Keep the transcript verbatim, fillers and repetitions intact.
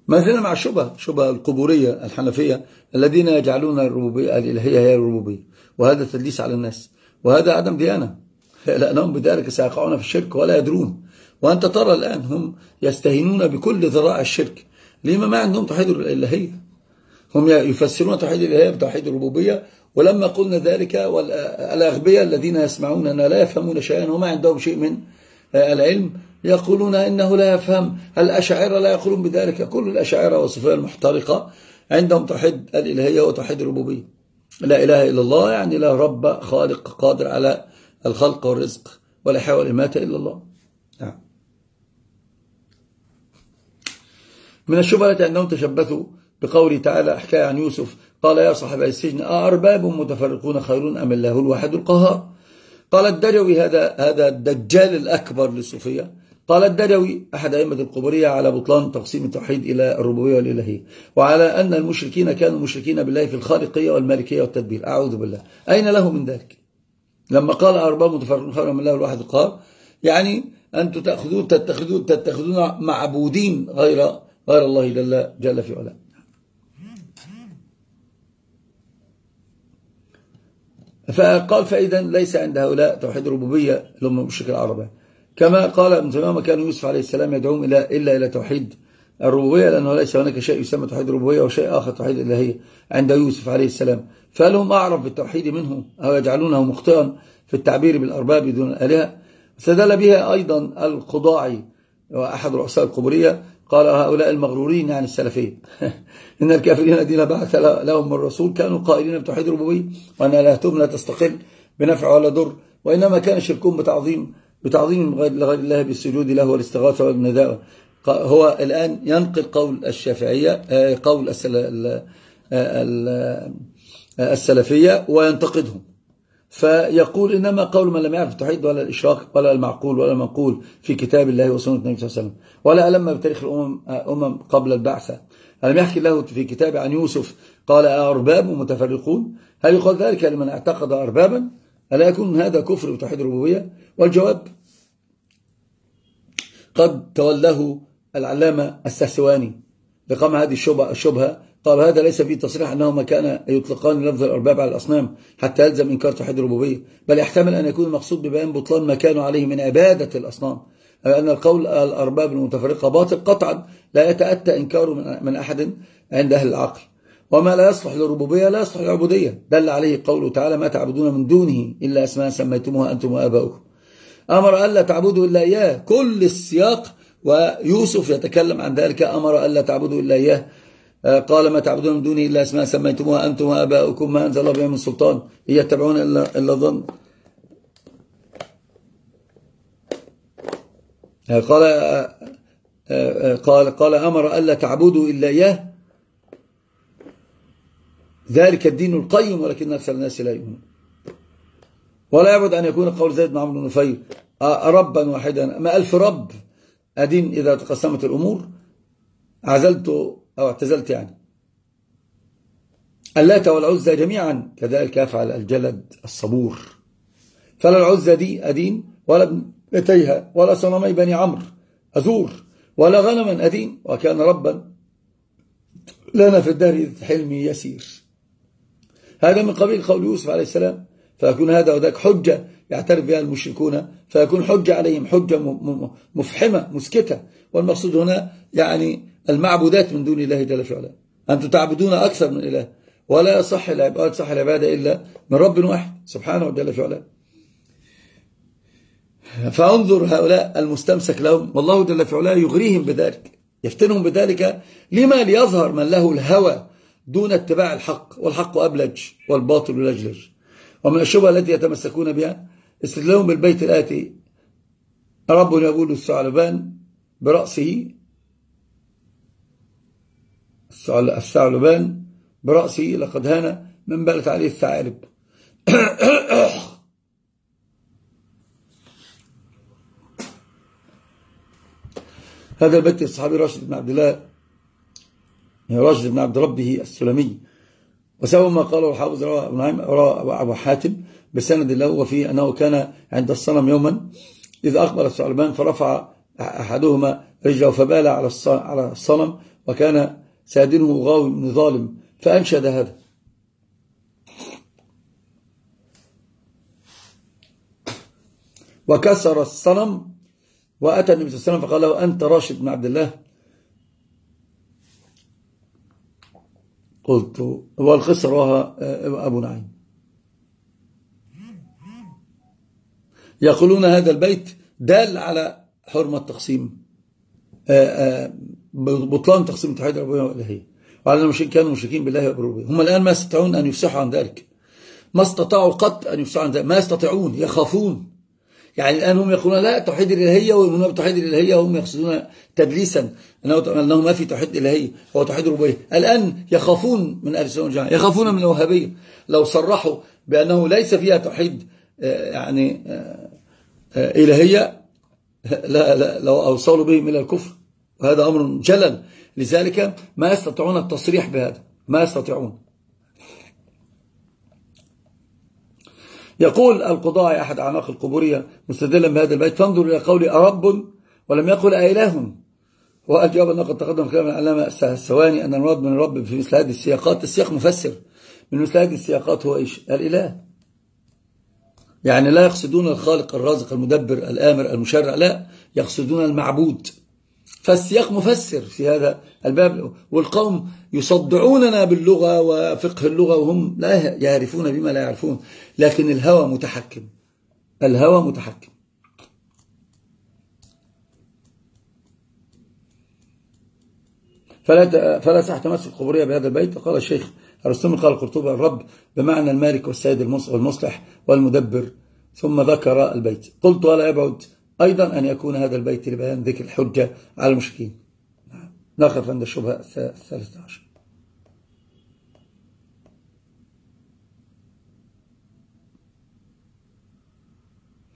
ما زلنا مع الشبهة، شبهة القبورية الحنفية الذين يجعلون الربوبية الإلهية هي الربوبية، وهذا تدليس على الناس، وهذا عدم ديانة، لأنهم بذلك سيقعون في الشرك ولا يدرون. وأنت ترى الآن هم يستهينون بكل ذرائع الشرك. لما ما عندهم توحيد الإلهية؟ هم يفسرون توحيد الإلهية بتوحيد الربوبية، ولما قلنا ذلك والأغبياء الذين يسمعون أن لا يفهمون شيئا وما عندهم شيء من العلم يقولون إنه لا يفهم. الأشاعرة لا يقولون بذلك، كل الأشاعرة والصوفية المحترقة عندهم توحيد الإلهية وتوحيد الربوبية. لا إله إلا الله، يعني لا رب خالق قادر على الخلق والرزق والإحياء والإماتة إلا الله. نعم. من الشبهة التي أنهم تشبثوا بقوله تعالى حكاية عن يوسف قال يا صاحب السجن أأرباب متفرقون خير أم الله الواحد القهار. قال الدجوي، هذا هذا الدجال الأكبر للصوفية، قال الدجوي أحد أئمة القبورية على بطلان تقسيم التوحيد إلى الربوبية والإلهية، وعلى أن المشركين كانوا مشركين بالله في الخالقية والمالكية والتدبير. أعوذ بالله، أين له من ذلك؟ لما قال أرباب متفرقون خير أم الله الواحد القهار، يعني أنتم تأخذون تتخذون تتخذون معبودين غير غير الله جل جل في علاه. فقال فإذا ليس عند هؤلاء توحيد الربوبية اللي هم مشرك العرب، كما قال ابن تيمية كان يوسف عليه السلام يدعوهم إلى إلا إلى توحيد الربوبية، لأنه ليس هناك شيء يسمى توحيد الربوبية وشيء آخر توحيد الإلهية عند يوسف عليه السلام، فهل هم أعرف بالتوحيد منه أو يجعلونه مخطئا في التعبير بالأرباب دون الآلهة؟ استدل بها أيضا القضاعي وأحد رؤساء القبورية، قال هؤلاء المغرورين يعني السلفيين إن الكافرين الذين بعث لهم الرسول كانوا قائلين بتوحيد الربوبية وأن آلهتهم لا تستقل بنفع ولا ضر، وإنما كان شركهم بتعظيم بتعظيم لغير الله بالسجود له والاستغاثة والنداء. هو الآن ينقل قول الشافعية قول السلفية وينتقدهم، فيقول إنما قول من لم يعرف التوحيد ولا الإشراك ولا المعقول ولا المنقول في كتاب الله وسنة النبي صلى الله عليه وسلم، ولا ألم بتاريخ الأمم أمم قبل البعثة. ألم يحكي له في كتاب عن يوسف قال أرباب متفرقون؟ هل يقال ذلك لمن اعتقد أربابا؟ ألا يكون هذا كفر بتوحيد الربوبية؟ والجواب قد تولاه العلامة السهسواني لقمع هذه الشبهة، قال هذا ليس فيه تصريح أنهما كان يطلقان لفظ الأرباب على الأصنام حتى يلزم إنكار توحيد الربوبية، بل يحتمل أن يكون المقصود ببيان بطلان ما كانوا عليه من عبادة الأصنام، أن القول الأرباب المتفرقة باطل قطعا لا يتأتى إنكاره من أحد عند أهل العقل، وما لا يصلح للربوبية لا يصلح للعبودية، دل عليه قوله تعالى ما تعبدون من دونه إلا أسماء سميتموها أنتم وآباؤكم. أمر ألا تعبدوا إلا إياه، كل السياق، ويوسف يتكلم عن ذلك، أمر ألا تعبدوا إلا إياه، قال ما تعبدون من دونه إلا أسماء سميتموها أنتم وآباؤكم ما أنزل الله بها من سلطان إن يتبعون إلا الظن. قال قال قال أمر ألا تعبدوا إلا إياه ذلك الدين القيم ولكن أكثر الناس لا يؤمنون. ولا يبعد أن يكون قول زيد بن عمرو بن نفيل ربا واحدا ما ألف رب أدين إذا تقسمت الأمور عزلت أو اعتزلت، يعني اللات والعزى جميعا كذلك يفعل الجلد الصبور، فلا العزى دي أدين ولا ابنتيها ولا صنمي بني عمرو أزور ولا غنما أدين وكان ربا لنا في الدهر حلمي يسير. هذا من قبيل قول يوسف عليه السلام، فيكون هذا وذاك حجة يعترف بها المشركون، فيكون حجة عليهم حجة مفحمة مسكتة. والمقصود هنا يعني المعبودات من دون الله جل وعلا، أنتم تعبدون أكثر من إله، ولا يصح العبادة صح العبادة إلا من رب واحد سبحانه جل وعلا. فانظر هؤلاء المستمسك لهم والله جل وعلا يغريهم بذلك، يفتنهم بذلك، لما ليظهر من له الهوى دون اتباع الحق، والحق أبلج والباطل لجلج. ومن الشبهة التي يتمسكون بها استدلالهم بالبيت الآتي رب يقول الثعلبان برأسه الثعلبان برأسه لقد هان من بلت عليه الثعالب. هذا البيت الصحابي راشد بن عبد الله راشد بن عبد ربه السلمي، وسوى ما قاله الحافظ أبو حاتم بسند له وفيه أنه كان عند الصنم يوما إذ أقبل الثعلبان فرفع أحدهما رجله فبال على الصنم وكان سادنه غاوي بن ظالم فأنشد هذا. وكسر الصنم وأتى النبي صلى الله عليه وسلم فقال له أنت راشد بن عبد الله؟ قلت والقصة رواها أبو نعيم. يقولون هذا البيت دال على حرمة تقسيم بطلان تقسيم توحيد الربوبية والإلهية، وعلى المشركين كانوا مشركين بالله وبالربوبية. هم الآن ما يستطيعون أن يفسحوا عن ذلك، ما استطاعوا قط أن يفسحوا عن ذلك، ما يستطيعون، يخافون. يعني الآن هم يقولون لا توحيد الإلهية، ويؤمنون بتوحيد الإلهية هم يقصدون تدليسا أنه ما في توحيد الإلهية، هو توحيد الربوبية. الآن يخافون من أهل السنة والجماعة، يخافون من الوهابية لو صرحوا بأنه ليس فيها توحيد يعني إلهية، لا لا لو أوصلوا بهم إلى الكفر، وهذا أمر جلل. لذلك ما يستطيعون التصريح بهذا، ما يستطيعون. يقول القضاء أحد أعناق القبورية مستدلا بهذا البيت فانظر إلى قولي أرب ولم يقل أإله. وأجاب أنه قد تقدم كلام العلامة السواني أن المراد من الرب في مثل هذه السياقات، السياق مفسر من مثل هذه السياقات هو إيش؟ الإله. يعني لا يقصدون الخالق الرازق المدبر الآمر المشرع، لا، يقصدون المعبود. فالسياق مفسر في هذا الباب. والقوم يصدعوننا باللغة وفقه اللغة وهم لا يعرفون بما لا يعرفون، لكن الهوى متحكم، الهوى متحكم. فلا فلا صح تمسك القبورية بهذا البيت. قال الشيخ الرستمي قال القرطبي الرب بمعنى المالك والسيد والمصلح والمدبر، ثم ذكر البيت. قلت ولا يبعد أيضا أن يكون هذا البيت لبيان ذكر الحجة على المشركين. ناخذ عند الشبهة الثالثة عشر.